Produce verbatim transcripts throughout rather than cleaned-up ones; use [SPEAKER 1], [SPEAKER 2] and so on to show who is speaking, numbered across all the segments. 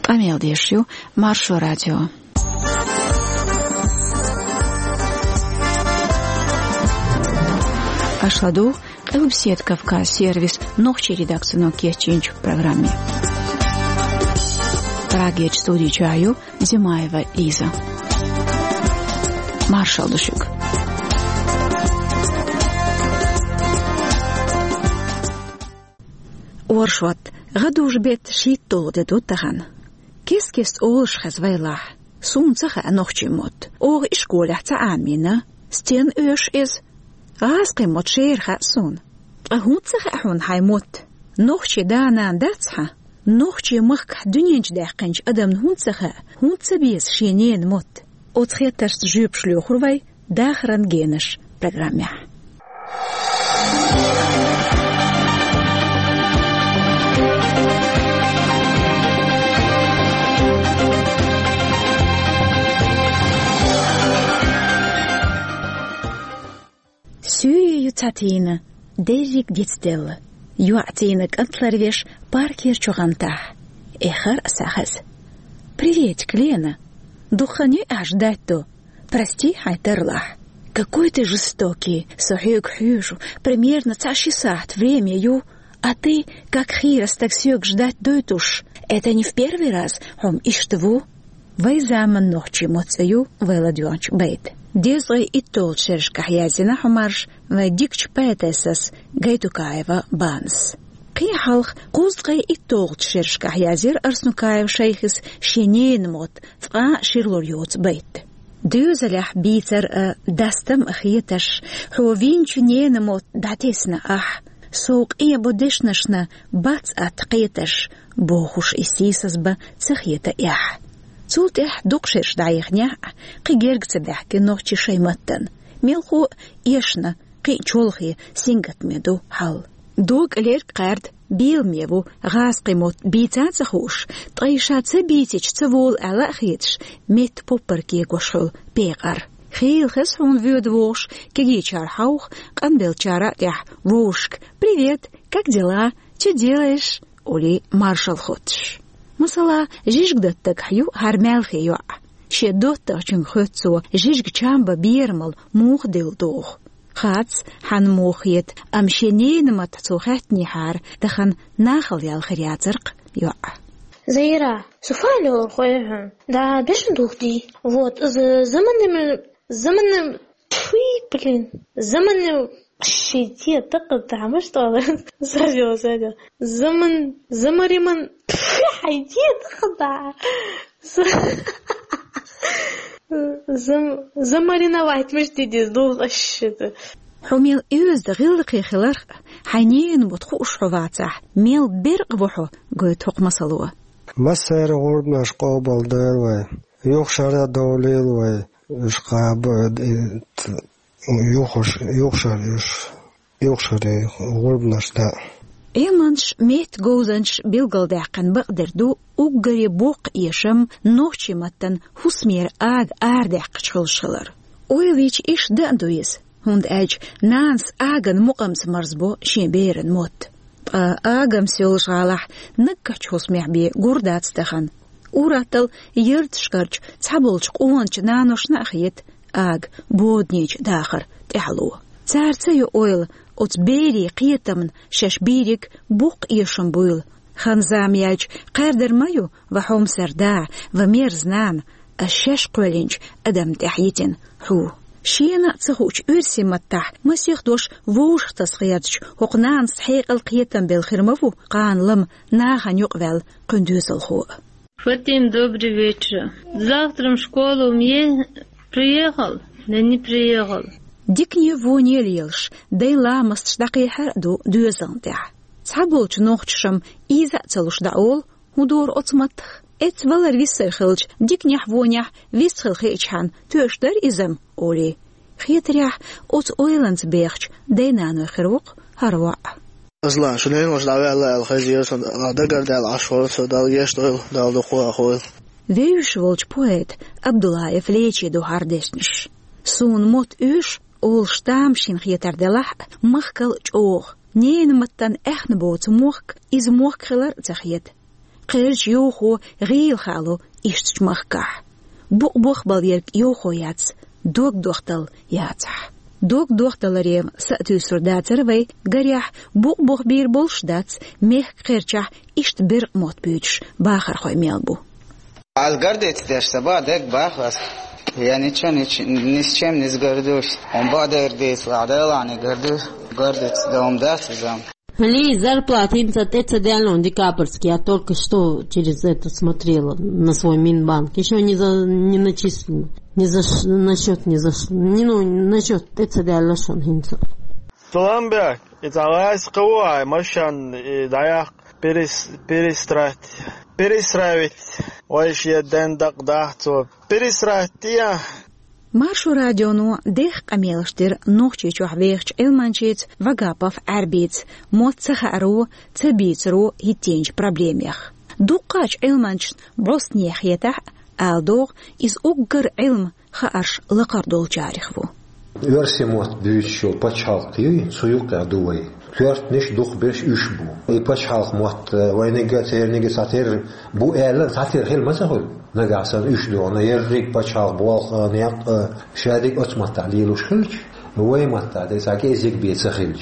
[SPEAKER 1] Памел дешью, Маршо радио. Ашладу, Элбсет Кавказ сервис, ногче редакционно кеченч в программе. Прагеч студии чаю, Зимаева Лиза. Маршал Душик. Оршват, гадуж бет шит толде доттахан. Кес-кес олш хазвайлах. Сунцаха ногче мот. Ор и школях ца амина. Стен öш из. Гасқи мот шерха сун. Агунцаха ахун хаймот. Ногче данан дацха. Ногче махк дуненч дахканч адам хунцаха. Хунца без шенен мот. Отхеташ жюб шлёхурвай дахран генеш программе. Сюю ютатина, дерик дитстелла. Юатина кантларвеш паркер чугантах. Эхар сахаз. Привет, Клена. Духани аж дать-то. Прости, Айтерлах. Какой ты жестокий, сухой хюжу. Примерно цаши сад, время ю. А ты, как хирос, так сёк ждать дуйтуш. Это не в первый раз, хом иштву. Вайзаман ночи моцаю, вайладюанч бейт. Дезрей и тол шершках язина хомарш, вайдикч пэтесас, гайтукаева банс. Кихалх кузгай и тол шершках язир арснукаев шейхис шенейн мот, фа ширлурьоц бейт. Дюзалях битер дастам ахиеташ, ховинчу нейн мот датесна ах, соук и бодешнашна бац атқеташ, бохуш и сисасба цахиета ях. Цулт эх дукшеш дайхня, кигерг цебях ногчи шейматтан. Мелху ешна, ки чолхи сингат меду хал. Дог лер кард бил меву газ қимот бица цахуш, трейша цебитич цевол алахитш, мет попперки гошхул пеқар. Хил хес хун вюд вош, киги чар хаух, канбел чара тях вошк. Привет, как дела? Че делаешь? Оли маршал ходш. Масала жижгдаттак хью хармелхи юа. Шеддоттак чин хөтсо жижг чамба бирмал мухдил дох. Хац хан мухет амшенейн мат цухатни хар тахан нахал ял хряцерк юа.
[SPEAKER 2] Заира, суфалю хоем. Да, бешен духди. Вот, заманным заманным фи, блин. Заманным шите так там что ли? Садил, садил. Заман замариман хайди да. Зам замариновать мыштиди дулашты.
[SPEAKER 1] Хумил юз дгылкы хилар хайнин бутхуш хватах. Мел берг буху гойт хукмасалуа.
[SPEAKER 3] Масэр горнаш qobaldar way. Yo'q shara dawlel way. Ishqab yo'q yo'q shara yo'q shara gornashda.
[SPEAKER 1] Эманш мет гоузанш билгалдакан багдерду уггари бук ешам нохчи маттан хусмер аг ардак чхылшылар. Ойлич иш дандуис. Хунд эч нанс аган мукамс марзбо шеберен мот. Агам сёлшалах ныккач хусмехби гурдацтахан. Уратал йыртшкарч цабулч куанч наношнахет аг боднич дахар тяхлу. Царцаю ойл от бери қиетамн шашбирик бук ешам буйл. Ханзамяч қардермаю вахом сарда вамер знам ашаш қөлинч адам тахитин ху. Шиена цахуч үрси маттах масих дош вуш тасхиядч хукнан схиqal қиетам бел хирмаву қанлым нахан юқвел күндүзл ху.
[SPEAKER 4] Фатим, добрый вечер. Завтра в школу мне приехал, да не приехал.
[SPEAKER 1] Дикне вонелилш, дейла мастшдақихар ду дюзантях. Цаболч нохчшам иза цалуш даол, худор отматх. Эц валар виссерхилч, дикнях вонях виссхилхичхан, тюшдер изам оли. Хитрях от ойланц бехч, дейнану хирук харва.
[SPEAKER 5] Зла, шулейн уж давала алхазиос, дагар дал ашвор, дал ешто, дал духуа хой.
[SPEAKER 1] Вейш волч поэт, Абдулаев лечи ду хардешниш. Сун мот үш, ол штамшин хиетарделах, махкал чох. Нейн маттан эхн боц мохк, из мохкхилар цахиет. قيرج يوخو غيل خالو إشتش مخكح بوق بوخ باليرك يوخو ياتس دوك دوختل ياتح دوك دوختل ريم سأتو سرداتر وي غريح بوق بوخ بير بولشداتس ميخ قيرچح إشت بير موت بيوتش باخر خوي ميلبو
[SPEAKER 6] الگردت داشته بعدك باخلاص يعني چون نيش чем не сгордусь он бадердис ладелани гордусь гордец дом даст зам
[SPEAKER 7] Ли зарплата им цадиально декабрьский, я только что через это смотрела на свой Минбанк. Еще не, за, не начислено. Не за, на счет не зашло. Не, ну, на счет цадиально шон хинца.
[SPEAKER 8] Туламбек, это алайс кауай, машан, даяк перестраивать. Перестраивать. Ой, еще ден дак дахцо. Перестраивать, я...
[SPEAKER 1] Маршу радиону дех камелштир нохчи чухвехч элманчиц вагапов арбиц моцахару цабицру хитенч проблемях. Дукач элманч броснех етах алдох из уггар элм хаарш лакардол чарихву.
[SPEAKER 9] Версимот дючо пачалк юй суюка дуй. Кверт ниш дух беш ушбу. И пачалк мот вайнега тернега сатер бу элен сатер хел мазахул. نجاسن إشدو أنا يريك بشار بوال نيق شادك أتمت تعليل وشخلش هو يمت ده ساكي زيك بيتسخلش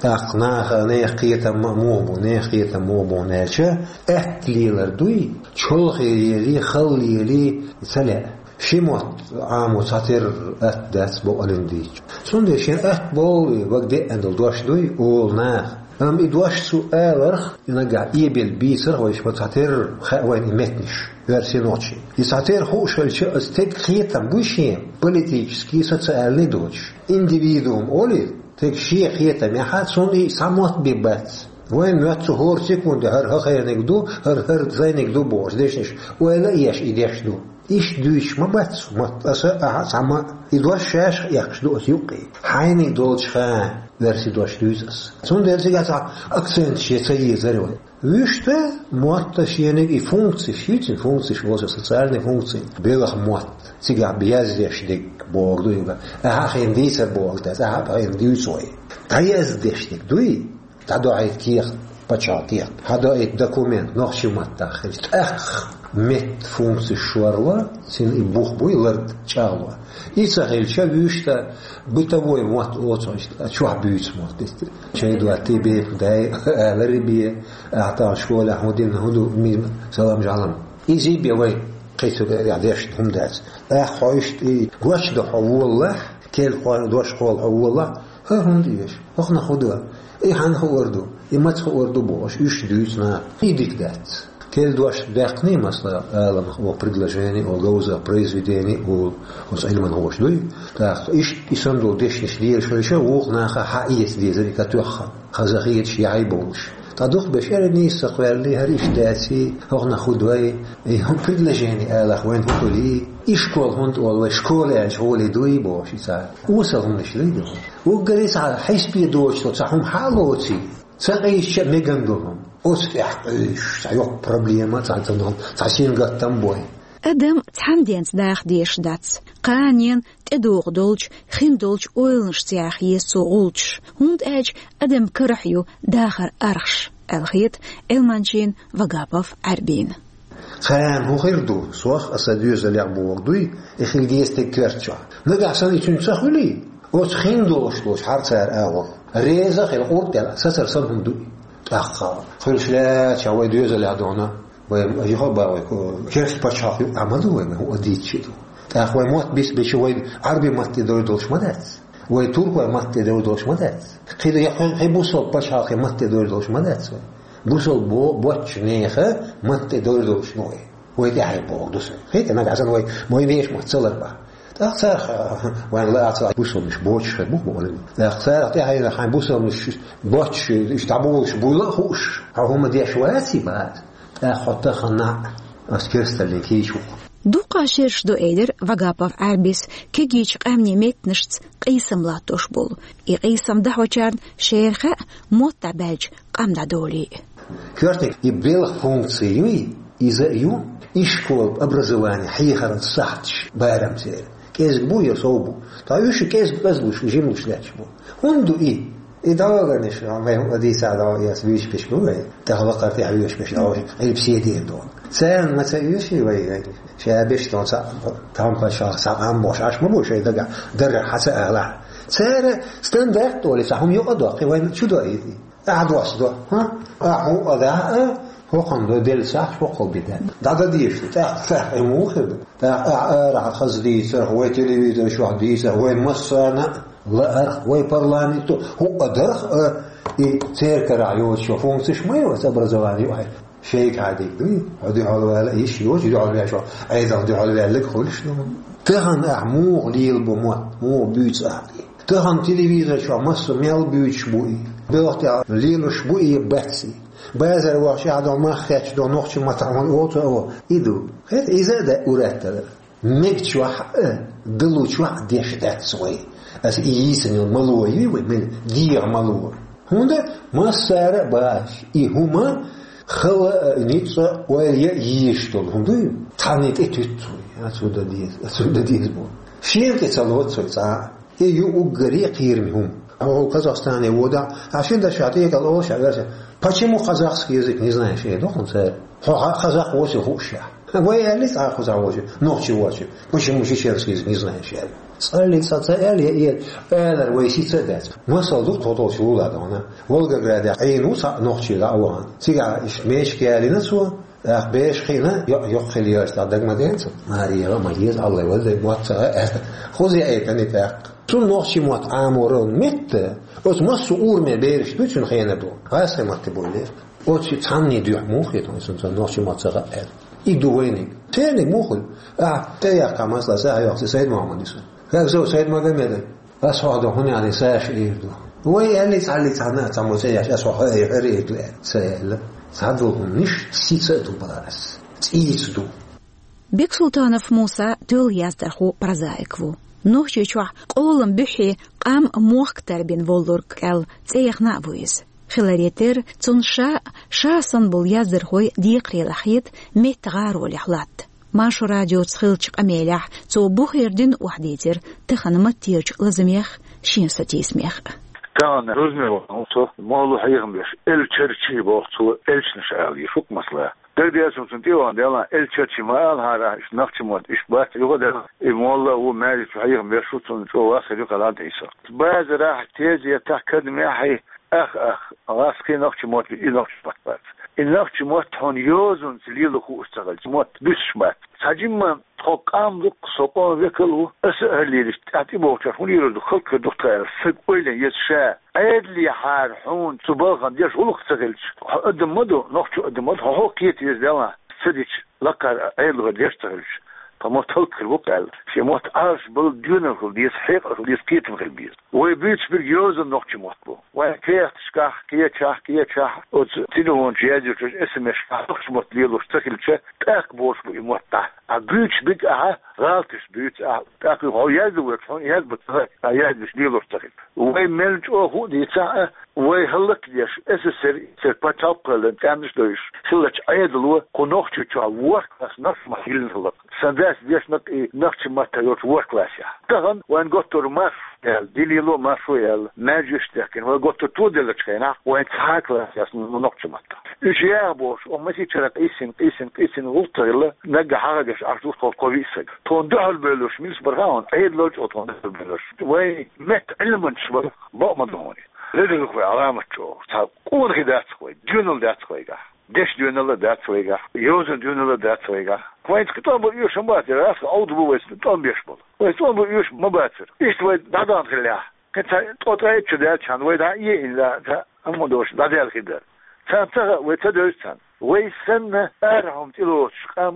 [SPEAKER 9] تقناخ نيقية موبو نيقية موبو نيشة أتليلر دوي شل خيري خليلي سلا شيموت عامو ساتر أتدس بو ألنديج سندي شين أت بولي وقدي أندل دوش دوي أول ناخ أم إدواش سؤال رخ ينقع إيبل بيسر ويش بتساتر خاوين إمتنش версиночи. И сатер хошельче стек хетам бушем политический социальный дочь. Индивидуум оли тек ши хетам яхат сони самот бибац. Вой мёт цугор секунды хар хахайник ду хар хар зайник ду бош дешниш. Ойла еш идеш ду. Иш дуич мабац мат аса аха сама идваш шаш яхш ду осюки. Хайник долчха верси дош дюзас. Сон дерзигата акцент шецаи зарой. Виште мот шенег и функции, шитин функции, что социальные функции. Белых мот. Сега бьяздешник борду юга. А хен дисер борда, а хен дюсой. Таяздешник дуи. Тадо айт кир пачатир. Хадо айт документ нохчимат тахич. Эх, мет функции шуарла, син и бух буй лард чалва. И сахельча виште бытовой мот оцоч, а чуа бьюц мот. Чай дуа тебе дай аларибие. أعطاه شوالة حمودين هدو مين سلام جعلم إيزي بيوي قيسو يعديش هم داس أخوشت إيه قوش ده حوالله كيل قوان دوش حوال حوالله ها هم ديش أخنا خدوها إيه حان خوردو إيه ما تخوردو بوش إيش دوسنا إيه ديك دات كيل دوش داقني مثلا آلم هو предложение о гауза произведение о с ильман хош дуй так إيش إسندو ديش نشدير شو شو وقناخا حقيس ديزري كتوخا خزاخيت شيعي بولش تدخل بشر الناس قال هريش داسي هغنا خدوي هم предложение آلخ وين هتولي إشكول هنت والله إشكول يعني شغل دوي باش يسال وصلهم مش ليدو وقريس على حيث بيدوش تصحهم حالوتي سقيش مجندهم أصلح إيش تعيق проблема تعتنهم تعشين قطن بوي
[SPEAKER 1] أدم تحمدينت داخ ديش داتس قانين تدوغ دولج خين دولج اويلنش تياخ يسو غولج هند اج أدم كرحيو داخر أرخش الخيط المانشين وقابف عربين
[SPEAKER 9] خان هو خيردو سواخ أساديوز اللي عبو وقدوي إخيل ديستي كرتشا نقع سنة تنسخولي وش خين دولش دوش حارتسار آوغ ريزا خيل قورت يلا سسر سنهم دوي أخا خيل شلات شاوي ديوز اللي عدونا ويجيخوا باوي كيف باشاخ عملوا هو ديتشيدو أخوي موت بيس بيشوي عربي مات دول دولش مدات وي تركوا مات دول دولش مدات خير يحن يبوسوا باشاخ مات دول دولش مدات بوسوا بو بوتش نيخه مات دول دولش نوي وي دي هاي بو دوس خير انا عشان وي موي ليش ما تصلر با تاخسر وين لا اطلع بوسوا مش بوتش مو بقول تاخسر تي هاي راح بوسوا مش بوتش يشتعبوش بولاخوش هم دي شواتي بعد أخذت خناع أسكرست اللي كيشو
[SPEAKER 1] دوقا شيرش دو إيدر وقابف عربيس كيجيش قامني ميت نشت قيسم لا تشبول إي قيسم دحوة شارن شيرخة موتا باج قام دا دولي
[SPEAKER 9] كورتك يبلغ فونكسيوي إذا يو إشكول образование حيخر الصحتش بارم سير كيز بو يصوبو تايوش كيز بزبوش وجيموش لاتشبو هندو إيه إدارة نش ما هو دي ساعة ياس بيش بيش بوي تخلق قرتي عيوش بيش أو عيب سيدين دون سان ما تيجي وي شابش دون سا تام باشا سام باش عش ما بوش إذا در حسا أغلى سار ستاندرد ولا سهم يقضى وين شو ده أحد واسطة ها هو هذا هو عنده دل صح شو قل بده ده ديش تا فهمه خد تا راح خزدي سر هو تلفزيون شو عدي سر هو مصنع لا هو برلمانتو هو قدر يصير كرايو شوفون تش ما يعتبر زواني واحد شيء عادي دي عادي على لا ايش يوجد على شو ايضا عادي على لك خل شنو تهن اعمو ليل بموت مو بيت عادي تهن تلفزيون شو مصر ميل بيت شبوي بيوت ليل شبوي باتسي بعض الوقت عادم ما خش دو نقش ما تعمل اوت او ایدو خیلی ایزاده اورته میگچوا دلو چوا دیشتات سوی از ایسنی مالوی و من دیر مالو هونده ما سر باش ای هما خوا نیتسا ولی یشتول هونده تانیت اتوتوی اتودا دیز اتودا دیز بو شیرت سالوت سویتا ایو اوگری قیرمهم هو Казахстане вода, а что дальше от этого лоша, говорит, почему казахский язык не знаешь? Я думал, что казах очень хуже. Вы элис а казах очень, ночью очень. Почему чеченский язык не знаешь? Столица цели и элер вы сидят. Мы солдат тотал шула да она. Волгограде айнуса ночью да он. Сега ишмешки алинасу. اه بيش خينا يخلي يستعدق مدينته ماريا ما يز الله ولد موت خوزي اي تاني تاق تون نوشي موت امورون مت اوت ما سؤور مي بيرش bütün خينا دو هاسه ما تبولير اوت تاني دو موخي تون سن نوشي موت سغا ال اي دويني تاني موخل اه تيا كماس لا سا يوخ سيد محمد يسو غزو سيد محمد اسعد هنا على ساش يردو وي اللي تعلي تعنا تموتياش اسوخ يريد سهل سعدوهم نش سيسدو بارس تيسدو
[SPEAKER 1] بيك سلطانов موسى تول يازدرخو برزايكву نوخчучва قولم بحي قام موختر بين волдург эл цейхна вуиз خلاريتر цунша шасан бул яздырхой диқрилахит метгароли хлат машу радио цхилчик амелях цо бухердин ухдитер тханмат тирч лазмех шинсатисмех
[SPEAKER 10] كان روزمير وصو مالو حيهم بيش ال تشرشي بوقتو ال شنشالي شوك مسلا دردي اسم سنتيو عندي الله ال تشرشي مال هذا ايش نختمت ايش بات يقدر المولا هو مالي حيهم بيش شو شو واصل يقال عيسى بعد راح تيجي يتاكد معي اخ اخ راسكي نختمت اي نختمت النختمت هون يوزن سليلو خو استغل موت بشمات ساجم تقام لك سوقون وكلو اسهل تعطي بوتر هون يرد خلق دكتور سقويل يشاء ايدلي حارحون صباغا ديش ولك تغلش قدم مدو نختو قدم مدو هو كيت يزدلا سديش لقر ايدلو ديش تغلش فما تلك الوقت في موت عارش بالديونر كل ديس حيق ديس كيت من البيت ويبيتش بالجوز نختي موتبو وكيت شكاح كيت شاح كيت شاح تينون جيادر اسمه شكاح نختي موت ليلو اشتكلش تاك بوش بيموتع أبيتش بيك أها غالكش بيت أه تاك هو يزور هون يزبط هاي يزبط ليلو اشتكل وين ملج أو هو ديتا وين هلك ديش اسسر سر بتاقل تامش دوش هلك أيدلو كنختي تشا ورك بس نفس ما هيلن هلك سنداس ديش نك نختي ما تيوت ورك لاشة تهن وين قطر ماش ديليلو ماشو يل ماجش تكين وين قطر تودل تكينا وين تاكل ياس نختي ما إيش يا بوش ومسي ترى قيسين قيسين قيسين غلطة نجح حاجة عرضوه كويسة توندع البلوش ميلس برهان عيد لوج أو توندع البلوش وين مت علما شبه بق مدهوني لذلك في علامة شو صار كون خدات خوي ديونل دات خويجا دش ديونل دات خويجا يوزن ديونل دات خويجا وين كتاب بيوش مباتر راس عود بويس توم بيشبل وين توم بيوش مباتر إيش وين دادان خلاه كنت توتاي تشدات كان وين هاي إلا أما دوش دادال خدار كان تغ وتدرس كان ويسن أرهم تلوش قام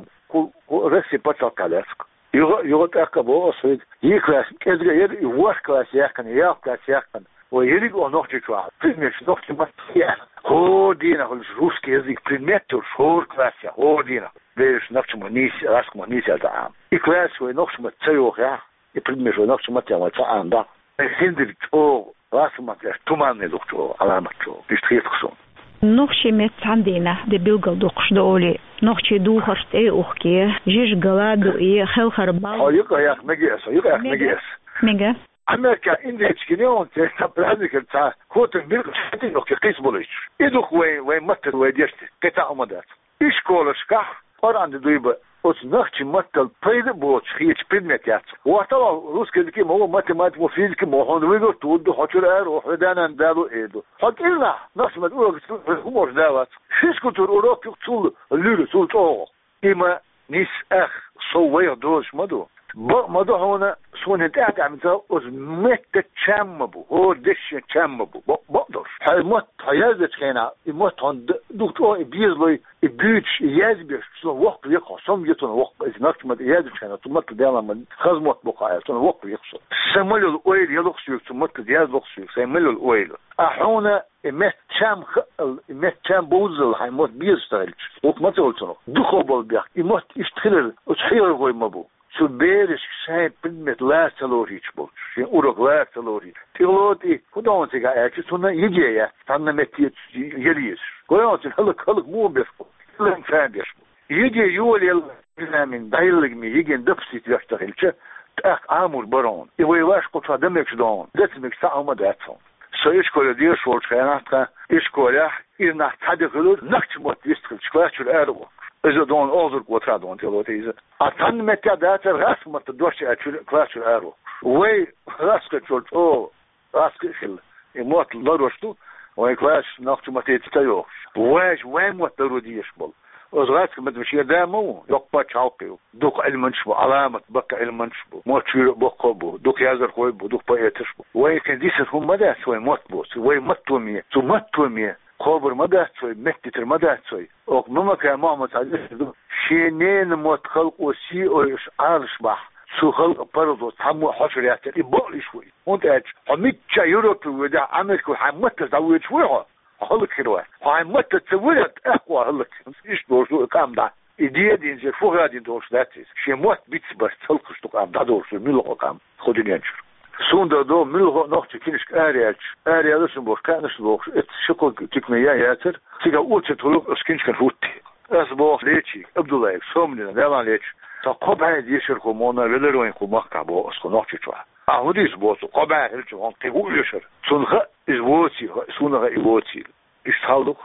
[SPEAKER 10] رسي بطل كلاسك يغ يغط أكبر أصيد يكلاس كذا يد يوش كلاس يكن ياق كلاس يكن ويريد أن نختي شو فيلمش نختي ما فيها هو دينا هو الروس كذا بريمتر شور كلاس هو دينا ليش نختي منيس راسك منيس هذا عام يكلاس ونختي ما تسيوه يا يبريمش ونختي ما تعمل تعام ده هندرت أو راس ما تلاش تومان ندكتور علامة شو بيشتري خصوم
[SPEAKER 1] نوخشي مت عندنا دي بيلقل دوخش دولي نوخشي دوخرت اي اوخكي جيش قلادو اي خل خربال
[SPEAKER 10] اه يقا ياك مجيس يقا ياك مجيس
[SPEAKER 1] مجيس
[SPEAKER 10] أمريكا إنديا تكنيون تبرزك تا كوت بيرك حتى لو كيس بوليش إدوخ وين وين متى ويديشت كتا أمدات إيش كولشكا أران دويبة أوت نختي متى بيد بوتش هيك بيدمت يات وطلع روس كذي ما هو ماتيمات وفيزيك ما هو دويبة تود حشر أر وحدانا دالو إيدو حق إلنا نفس ما تقول هم مش دعوات شيش كتر أوراق تقول الليل تقول أوه إما نيس أخ صوّي دوش مدو مدو هنا سون هتاعت عم تقول مت تشمبو هو دش تشمبو بقدر هاي مت هيازت كنا مت هند دكتور بيزلي بيتش يازبيش شو وقت يقع سم يتون وقت إذا نكت مت يازبيش كنا تمت ديالا من خزمت بقايا تون وقت يقص سملوا الأويل يلقصيك تمت دياز لقصيك سملوا الأويل أحونا مت شام خل مت شام بوزل هاي مت بيزتغلش وقت ما تقولتنو دخل بالبيع مت يشتغل وتحير غوي مبو شو بيرش شايف بنت لا تلوريش بول شيء أورق لا تلوري تلودي كدون تيجا أكيد سونا يجي يا تانا متي يليش كدون تهلك هلك مو بيسكو لين فان بيسكو يجي يولي من دايلك مي يجي ندبسي تيشتغل شيء تأخ عامر برون يوي واش قطع دمك دون دتمك ساعة ما داتهم سويش كل دير شو خياناتك إيش كله إذا حد خلود نكت موت يستخدم شكلات الأرض إذا دون أوزر قطع دون تلوتي إذا أتن متى دات الرأس ما تدوش أشيل كلاش الأرض وي رأسك شلت أو رأسك شل يموت لروشتو وي كلاش نكت ما تيتيو واش وين ما تروديش بول أزغاتك ما تمشي دامو يقبل شاقيو دوك المنشبو علامة بقى المنشبو موتشير بقبو دوك يازر خويبو دوك بايتشبو وي كان ديسر هم مدات وي موتبوس وي متومية تو متومية خبر مدات وي مكتر مدات وي اوك ممكن محمد عزيز شينين موت خلق وسي او اشعارش بح سو خلق برضو تحمو حشريات يبقلي شوي وانت اج حميد يوروبي ودا عملك وحمت تزوج شويها هلك كده هاي متى تولد أقوى هلك إيش دورشو كام ده إدية دين زي فوق هذه دورش ذاتيس شيء موت بيتس بس تلقش تقام ده دورشو ملقو كام خدين ينشر سون ده دو ملقو نقطة كينش أريج أريج لسه بوش كانش بوش شكل تكمية ياتر تيجا أوتش تلوك أسكنش كان هوتي أسبوع ليتشي أبدو لايك سومني ده ليتش تقبع يشر كمونا للروين كمقع بو أسكو نقطة شوى أهوديس بوسو قبع هلشون تقول يشر سونها إزوتي سونها إزوتي إستهلك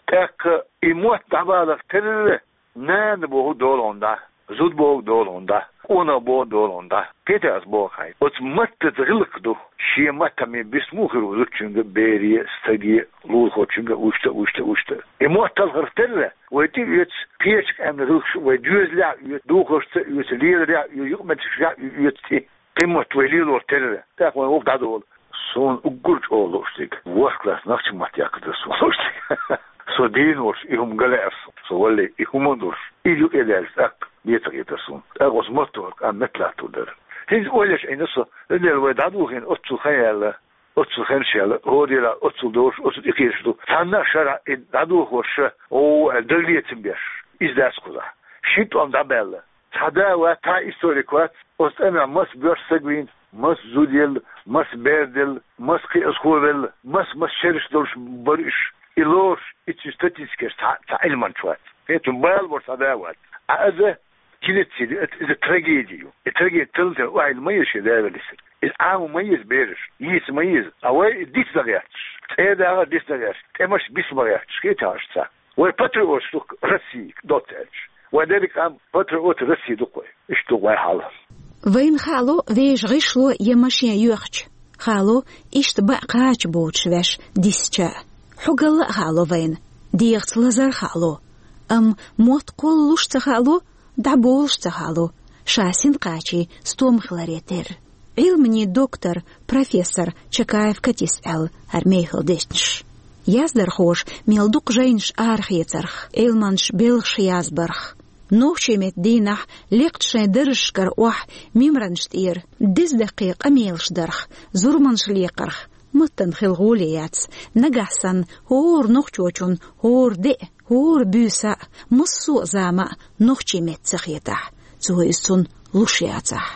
[SPEAKER 10] تك إموت دعوالك تل نان بوه دولون ده زود بوه دولون ده أنا بوه دولون ده كده أسبوع هاي وتمت تغلق ده شيء ما تمي بسمو خير لكشنج بيري استدي لول خوشنج وشت وشت وشت إموت تلغر تل ويتي يت بيش أم رخش ويجوز لا يدو خوشت يسلير لا يقمت شا يتي قمة وليل ورتل تاخذ وقت عدول سون أقولش أولوشتك وقت نفس ما تأكل سولوشتك سو دينورش إهم جلعس سو ولا إهم دورش إيجو إدارس أك بيتغيترسون أغوز مطورك أم متلاتو در هيز أولش إنسا إن الواد عدوهن أتسو خيال أتسو خنشال هو ديلا أتسو دورش أتسو إقيرشتو تانا شرع عدوه ورش أو دلية بيش إزداس كذا شيتو أم دعبالة تداوى تا إستوريكوات أستمع مس بيش سجوين مس زوديل مس بيردل مس قي أسخوبل مس مس شرش دولش بريش إلوش إتستاتيسكش تا علمان شوات هيتم بالبورس عداوات هذا كنت سيدي إذا تراجيديو التراجيد تلتر واحد ميز شدابة لسه العام ميز بيرش يس ميز أوي ديس دغياتش هذا ديس دغياتش تمش بيس مغياتش كيت هاشتا والباتريوت سوق رسي دوتاج وذلك عم باتريوت رسي دوقوي إيش دوقوي حاله
[SPEAKER 1] وين خالو ويش غشلو يمشي يوخش خالو إيش تبع قاش بوتش وش ديسچا حقل خالو وين ديخت لزر خالو أم موت قولوش تخالو دعبولش تخالو شاسين قاچي ستوم خلاريتر علمني دكتور профессор Чакаев كتسأل هرميخل ديشنش يازدر خوش ميلدوق جينش آرخيترخ علمانش بلغش يازبرخ نوشيمت دينح ليقتشي درشكر وح ميمرنشتير ديز دقيق أميلش درخ زورمانش ليقرخ متن خلغوليات نجحسن هور نخشوشون هور دي هور بيسا مصو زاما نخشيمت سخيتح زويسون لوشياتح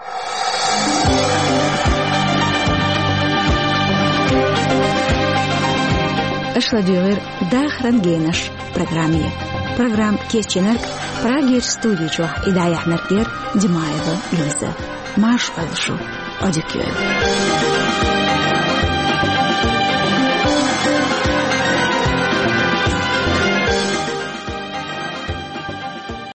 [SPEAKER 1] أشلا ديغير داخران جينش программе. Программ Кесченерк, Прагер студичу, и да яхнаркер, Димаева, Люза, Маш Алшу. Adükü.